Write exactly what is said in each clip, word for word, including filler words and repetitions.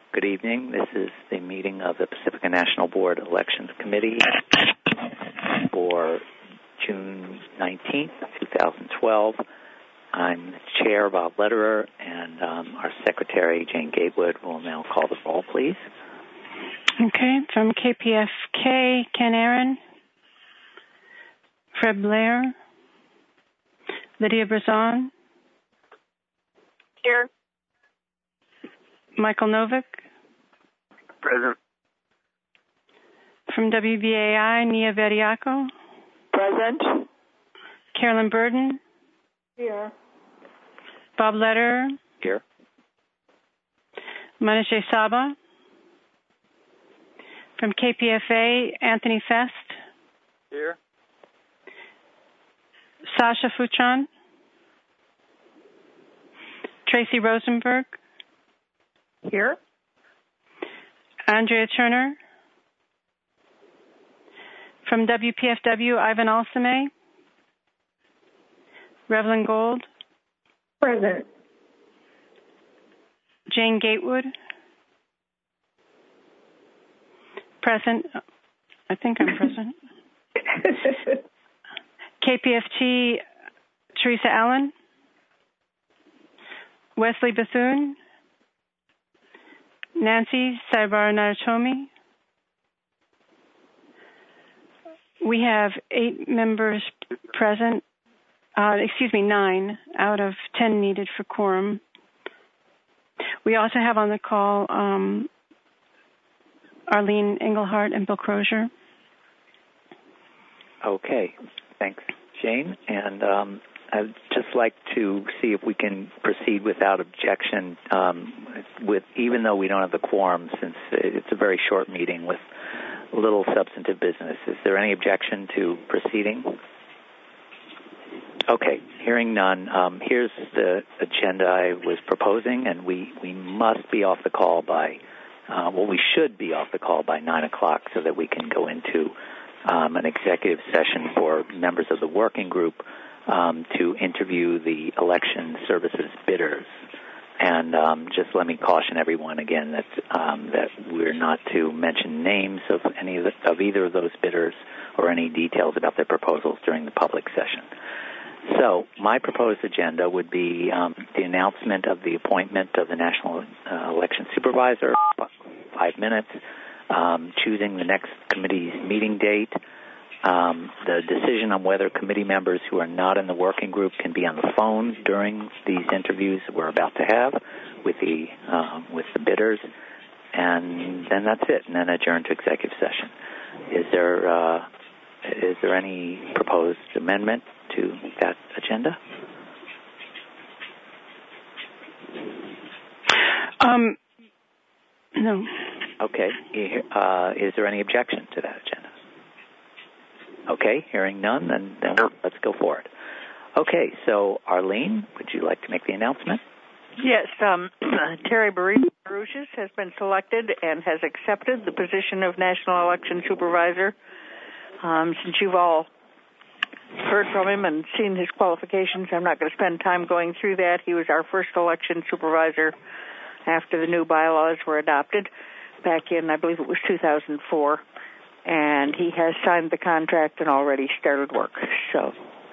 Good evening. This is the meeting of the Pacifica National Board Elections Committee for June nineteenth, twenty twelve. I'm the chair, Bob Lederer, and um, our secretary, Jane Gatewood, will now call the roll, please. Okay. From K P F K, Ken Aaron, Fred Blair, Lydia Brazon. Here. Michael Novick. Present. From W B A I, Nia Veriaco. Present. Carolyn Burden. Here. Bob Lederer. Here. Manashe Saba. From K P F A, Anthony Fest. Here. Sasha Futron. Tracy Rosenberg. Here. Andrea Turner. From W P F W, Ivan Alsame. Revlin Gold. Present. Jane Gatewood. Present. I think I'm present. K P F T, Teresa Allen. Wesley Bethune. Nancy Saibara Naratomi. We have eight members present, uh, excuse me, nine out of ten needed for quorum. We also have on the call um, Arlene Engelhardt and Bill Crozier. Okay, thanks, Jane. And um, I'd just like to see if we can proceed without objection, um, with even though we don't have the quorum, since it's a very short meeting with little substantive business. Is there any objection to proceeding? Okay, hearing none. Um, here's the agenda I was proposing, and we, we must be off the call by, uh, well, we should be off the call by nine o'clock so that we can go into um, an executive session for members of the working group um, to interview the election services bidders. And um, just let me caution everyone again that um, that we're not to mention names of any of, the, of either of those bidders or any details about their proposals during the public session. So my proposed agenda would be um, the announcement of the appointment of the National uh, Election Supervisor, five minutes, um, choosing the next committee's meeting date, um, the decision on whether committee members who are not in the working group can be on the phone during these interviews we're about to have with the uh, with the bidders, and then that's it, and then adjourn to executive session. Is there uh, is there any proposed amendment to that agenda? Um, no. Okay. Uh, is there any objection to that agenda? Okay. Hearing none, then, then let's go forward. Okay. So, Arlene, would you like to make the announcement? Yes. Um, Terry Baruchis has been selected and has accepted the position of National Election Supervisor. Um, since you've all heard from him and seen his qualifications, I'm not going to spend time going through that. He was our first election supervisor after the new bylaws were adopted back in, I believe it was two thousand four, and he has signed the contract and already started work. So,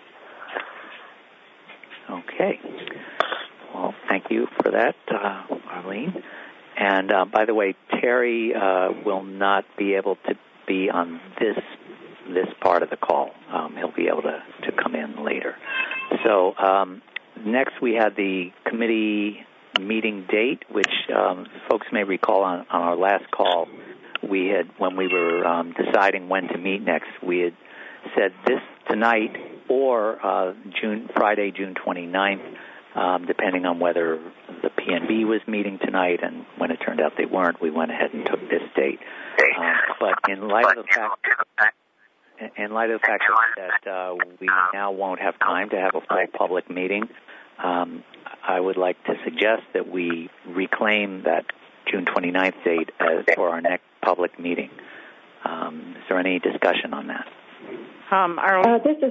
okay. Well, thank you for that, uh, Arlene. And uh, by the way, Terry uh, will not be able to be on this this part of the call. Um, he'll be able to, to come in later. So um, next we had the committee meeting date, which um, folks may recall on, on our last call, we had, when we were um, deciding when to meet next, we had said this tonight or uh, June Friday, June twenty-ninth, um, depending on whether the P N B was meeting tonight, and when it turned out they weren't, we went ahead and took this date. Um, but in light of the fact In light of the fact that uh, we now won't have time to have a full public meeting, um, I would like to suggest that we reclaim that June twenty-ninth date as for our next public meeting. Um, is there any discussion on that? Um, Arlene, uh, this is.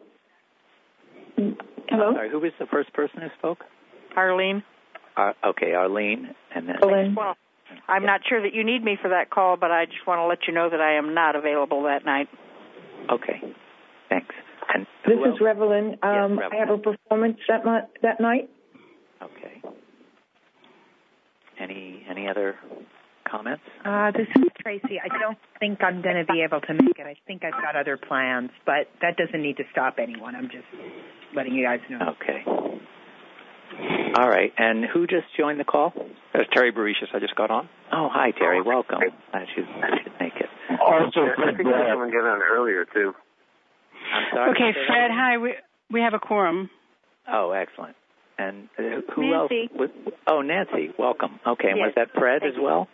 Hello. I'm sorry, who was the first person who spoke? Arlene. Uh, okay, Arlene, and then. Arlene. Well, I'm not sure that you need me for that call, but I just want to let you know that I am not available that night. Okay, thanks. And this else? is Revelyn. Um, yes, Revelyn. I have a performance that, mo- that night. Okay. Any any other comments? Uh, this is Tracy. I don't think I'm going to be able to make it. I think I've got other plans, but that doesn't need to stop anyone. I'm just letting you guys know. Okay. All right. And who just joined the call? That's Terry Barishis. I just got on. Oh, hi, Terry. Welcome. Glad you, glad you make it. Also, I think someone got on earlier, too. I'm sorry. Okay, Fred, hi. We, we have a quorum. Oh, excellent. And uh, who Nancy. else? Was, oh, Nancy. Welcome. Okay. And Yes. was that Fred Thank as you. well?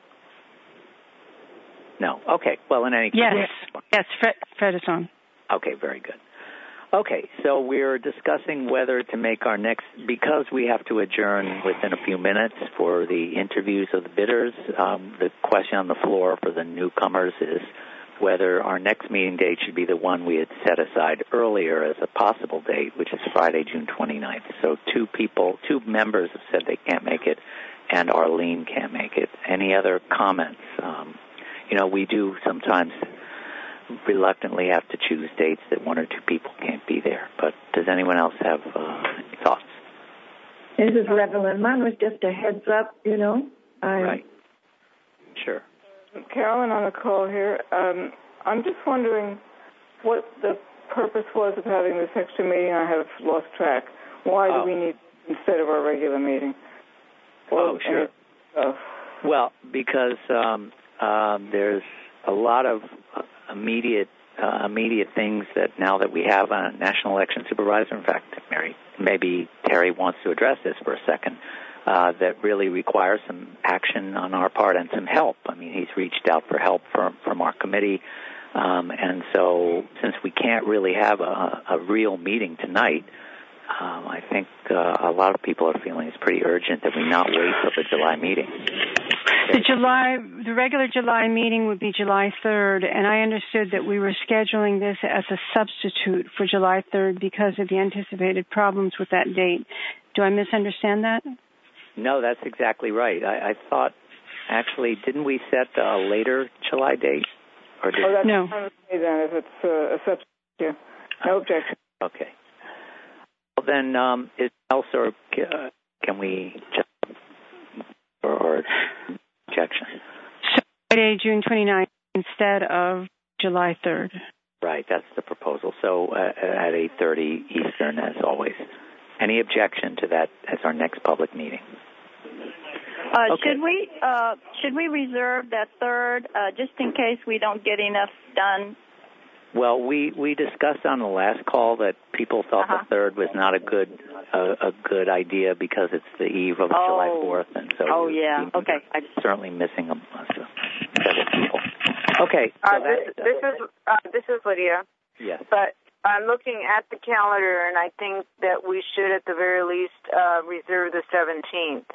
No. Okay. Well, in any case. Yes. Yes, Fred, Fred is on. Okay, very good. Okay, so we're discussing whether to make our next, because we have to adjourn within a few minutes for the interviews of the bidders, um, the question on the floor for the newcomers is whether our next meeting date should be the one we had set aside earlier as a possible date, which is Friday, June twenty-ninth. So two people, two members have said they can't make it, and Arlene can't make it. Any other comments? Um, you know, we do sometimes reluctantly have to choose dates that one or two people can't be there. But does anyone else have uh, any thoughts? This is Revelyn. Mine was just a heads up, you know. I, Right. Sure. Carolyn on the call here. Um, I'm just wondering what the purpose was of having this extra meeting. I have lost track. Why Oh. do we need instead of our regular meeting? Oh, sure. Uh, Well, because um, um, there's a lot of immediate uh, immediate things that now that we have a national election supervisor, in fact, Mary, maybe Terry wants to address this for a second, uh, that really requires some action on our part and some help. I mean, he's reached out for help from, from our committee. Um, and so since we can't really have a, a real meeting tonight, um, I think uh, a lot of people are feeling it's pretty urgent that we not wait till the July meeting. The July, the regular July meeting would be July third, and I understood that we were scheduling this as a substitute for July third because of the anticipated problems with that date. Do I misunderstand that? No, that's exactly right. I, I thought, actually, didn't we set a later July date? Or did oh, that's No. fine with me then, if it's uh, a substitute. No objection. Okay. Well, then, um, is else or uh, can we just, or, or objection? So Friday, June twenty-ninth instead of July third. Right, that's the proposal. So uh, at eight thirty Eastern, as always. Any objection to that as our next public meeting? Uh, Okay. Should we uh, should we reserve that third uh, just in case we don't get enough done? Well, we, we discussed on the last call that people thought Uh-huh. the third was not a good a, a good idea because it's the eve of Oh. July fourth, and so Oh, we- yeah. we Okay. I just- certainly missing a, a set of people. Okay, so Uh, that's, this, this is uh, this is Lydia. yes. But I'm looking at the calendar, and I think that we should, at the very least, uh, reserve the seventeenth,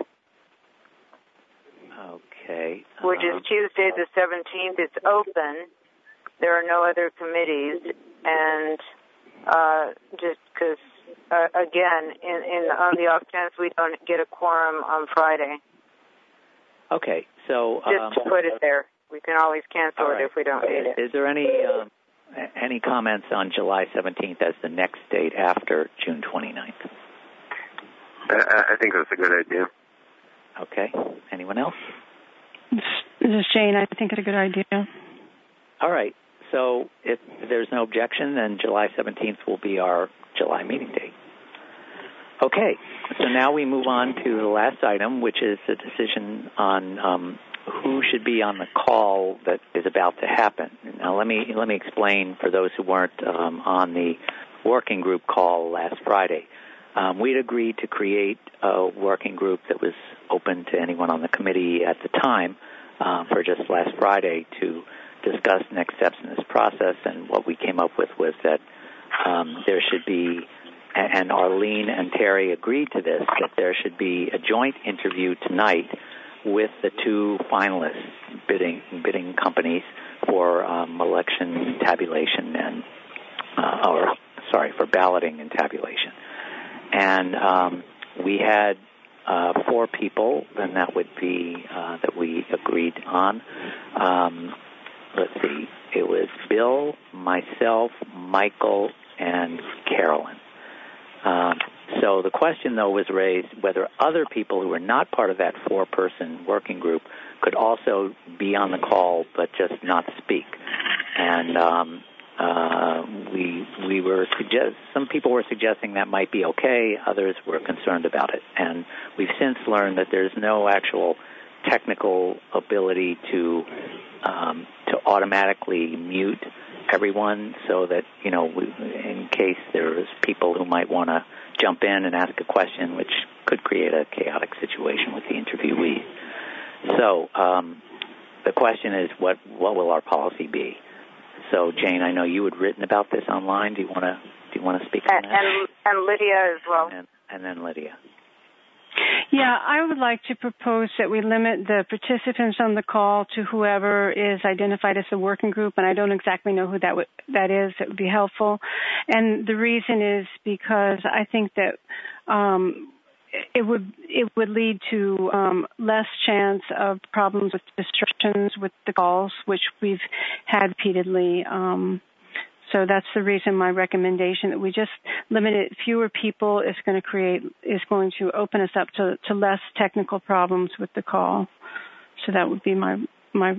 Okay. which um, is Tuesday the seventeenth. It's open. There are no other committees, and uh, just because, uh, again, in, in on the off chance we don't get a quorum on Friday, Okay, so just um, to put it there. We can always cancel all it right. if we don't need it. Is there any um, a- any comments on July seventeenth as the next date after June twenty-ninth? I, I think that's a good idea. Okay. Anyone else? This is Jane. I think it's a good idea. All right. So if there's no objection, then July seventeenth will be our July meeting date. Okay. So now we move on to the last item, which is the decision on um, who should be on the call that is about to happen. Now, let me let me explain for those who weren't um, on the working group call last Friday. Um, we'd agreed to create a working group that was open to anyone on the committee at the time uh, for just last Friday to discuss next steps in this process, and what we came up with was that um, there should be, and Arlene and Terry agreed to this, that there should be a joint interview tonight with the two finalists bidding bidding companies for um, election tabulation and, uh, or sorry, for balloting and tabulation. And um, we had uh, four people, then that would be uh, that we agreed on. Um, let's see, it was Bill, myself, Michael, and Carolyn. Um, so the question, though, was raised whether other people who were not part of that four-person working group could also be on the call but just not speak. And um, uh, we we were suggest some people were suggesting that might be okay. Others were concerned about it. And we've since learned that there's no actual technical ability to um, to automatically mute everyone, so that, you know, we, in case there's people who might want to jump in and ask a question, which could create a chaotic situation with the interviewee. So um, the question is, what what will our policy be? So, Jane, I know you had written about this online. Do you want to do you want to speak on and, that? And, and Lydia as well. And, and then Lydia. Yeah, I would like to propose that we limit the participants on the call to whoever is identified as the working group, and I don't exactly know who that w- that is. That would be helpful. And the reason is because I think that um, it would it would lead to um, less chance of problems with disruptions with the calls, which we've had repeatedly. Um, So that's the reason my recommendation that we just limit it. Fewer people is going to create is going to open us up to, to less technical problems with the call. So that would be my my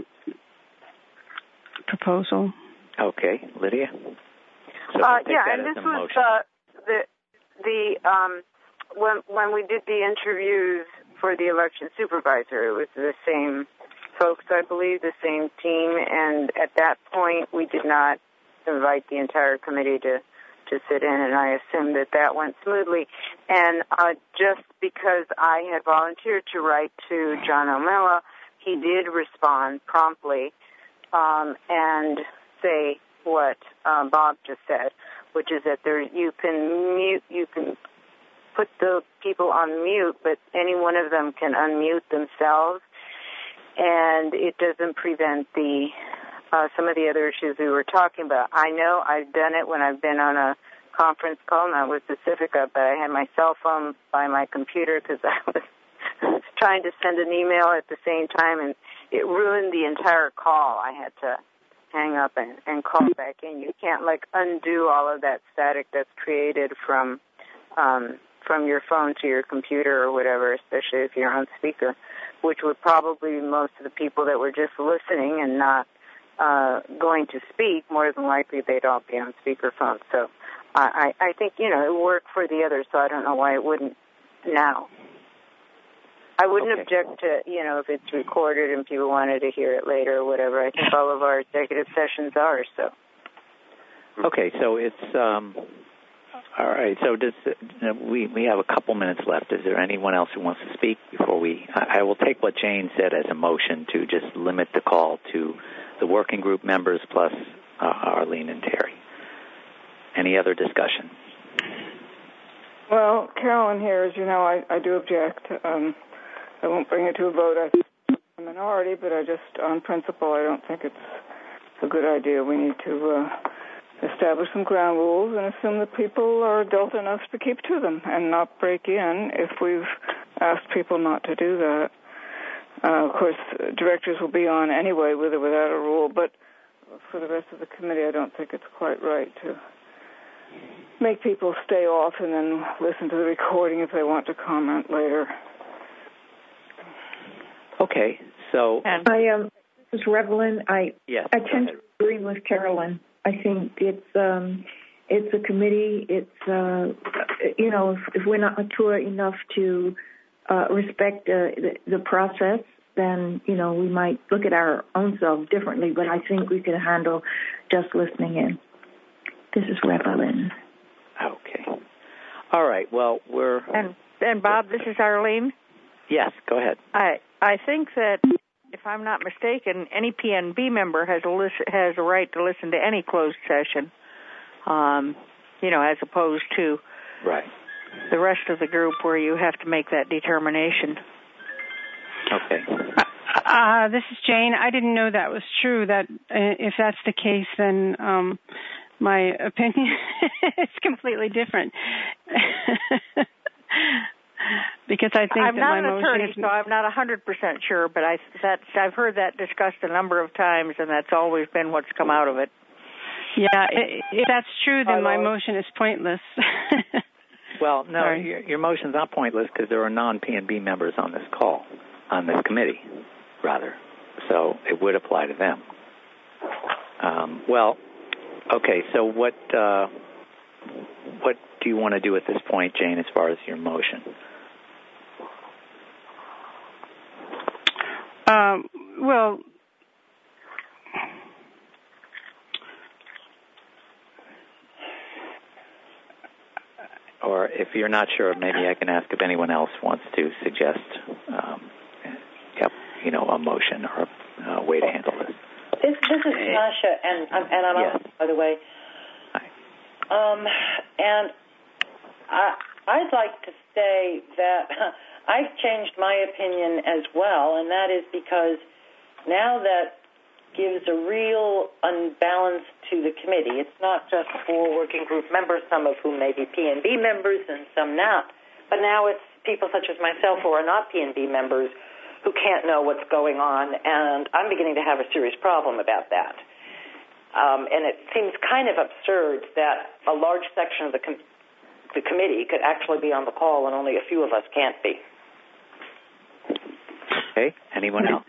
proposal. Okay, Lydia. So uh, we'll yeah, and this was uh, the the um, when when we did the interviews for the election supervisor, it was the same folks, I believe, the same team, and at that point we did not invite the entire committee to, to sit in, and I assumed that that went smoothly. And uh, just because I had volunteered to write to John O'Malley, he did respond promptly um, and say what um, Bob just said, which is that there you can mute, you can put the people on mute, but any one of them can unmute themselves, and it doesn't prevent the Uh, some of the other issues we were talking about. I know I've done it when I've been on a conference call, not with Pacifica, but I had my cell phone by my computer because I was trying to send an email at the same time, and it ruined the entire call. I had to hang up and, and call back in. You can't, like, undo all of that static that's created from um, from your phone to your computer or whatever, especially if you're on speaker, which would probably be most of the people that were just listening and not Uh, going to speak. More than likely they'd all be on speakerphone. So I, I, I think, you know, it worked for the others, so I don't know why it wouldn't now. I wouldn't okay. object to, you know, if it's recorded and people wanted to hear it later or whatever. I think all of our executive sessions are, so. Okay, so it's, um, all right, so does, uh, we, we have a couple minutes left. Is there anyone else who wants to speak before we, I, I will take what Jane said as a motion to just limit the call to the working group members plus uh, Arlene and Terry. Any other discussion? Well, Carolyn here, as you know, I, I do object. Um, I won't bring it to a vote. I think it's a minority, but I just, on principle, I don't think it's a good idea. We need to uh, establish some ground rules and assume that people are adult enough to keep to them and not break in if we've asked people not to do that. Uh, of course, directors will be on anyway, with or without a rule, but for the rest of the committee, I don't think it's quite right to make people stay off and then listen to the recording if they want to comment later. Okay, so... And I um, this is Revelyn. I, yes, I tend to agree with Carolyn. I think it's um, it's a committee. It's, uh, you know, if, if we're not mature enough to Uh, respect uh, the, the process, then, you know, we might look at our own selves differently, but I think we can handle just listening in. This is Revelyn. Okay. All right, well, we're... And, and Bob, this is Arlene. Yes, go ahead. I I think that, if I'm not mistaken, any P N B member has a, list, has a right to listen to any closed session, um, you know, as opposed to... Right. the rest of the group where you have to make that determination. Okay. Uh, this is Jane. I didn't know that was true. That uh, if that's the case, then um, my opinion is completely different. because I think I'm that not my an motion attorney, is... so I'm not one hundred percent sure, but I, that's, I've heard that discussed a number of times, and that's always been what's come out of it. Yeah, if that's true, then my motion is pointless. Well, no, your, your motion's not pointless because there are non-P and B members on this call, on this committee, rather. So it would apply to them. Um, well, okay, so what uh, what do you want to do at this point, Jane, as far as your motion? Um, well, or if you're not sure, maybe I can ask if anyone else wants to suggest, um, yep, you know, a motion or a way to handle this. This, this is Tasha, and I'm, and I'm yes. on, by the way. Hi. Um, and I, I'd like to say that I've changed my opinion as well, and that is because now that gives a real unbalance to the committee. It's not just four working group members, some of whom may be P and B members and some not. But now it's people such as myself who are not P and B members who can't know what's going on, and I'm beginning to have a serious problem about that. Um, and it seems kind of absurd that a large section of the, com- the committee could actually be on the call and only a few of us can't be. Okay. Anyone else?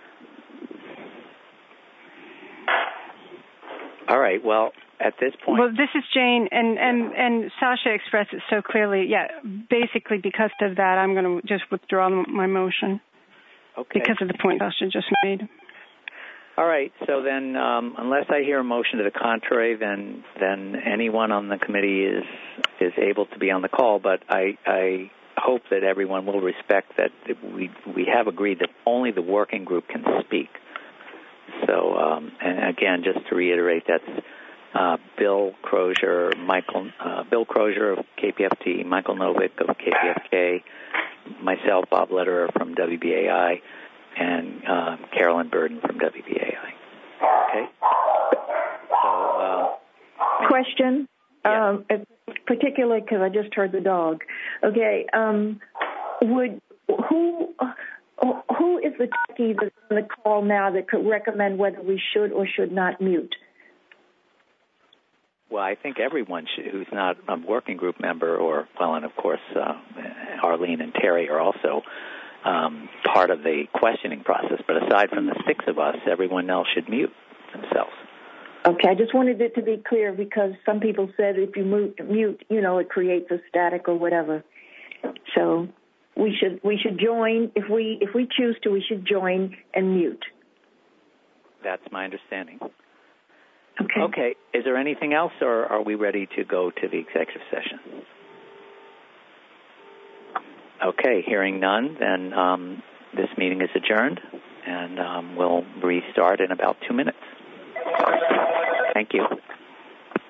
All right. Well, at this point... Well, this is Jane, and, and, and Sasha expressed it so clearly. Yeah, basically because of that, I'm going to just withdraw my motion. Okay. Because of the point Sasha just made. All right. So then, um, unless I hear a motion to the contrary, then then anyone on the committee is is able to be on the call. But I, I hope that everyone will respect that we we have agreed that only the working group can speak. So, um, and again, just to reiterate, that's uh, Bill Crozier, Michael, uh, Bill Crozier of K P F T, Michael Novick of K P F K, myself, Bob Lederer from W B A I, and uh, Carolyn Burden from W B A I. Okay. So, uh, question, yeah. um, particularly because I just heard the dog. Okay. Um, would who? Uh, Who is the techie that's on the call now that could recommend whether we should or should not mute? Well, I think everyone should, who's not a working group member, or well, and of course, uh, Arlene and Terry are also um, part of the questioning process. But aside from the six of us, everyone else should mute themselves. Okay, I just wanted it to be clear because some people said if you mute, mute, you know, it creates a static or whatever. So. We should we should join if we if we choose to. We should join and mute. That's my understanding. Okay. Okay. Is there anything else, or are we ready to go to the executive session? Okay. Hearing none, then um, this meeting is adjourned, and um, we'll restart in about two minutes. Thank you.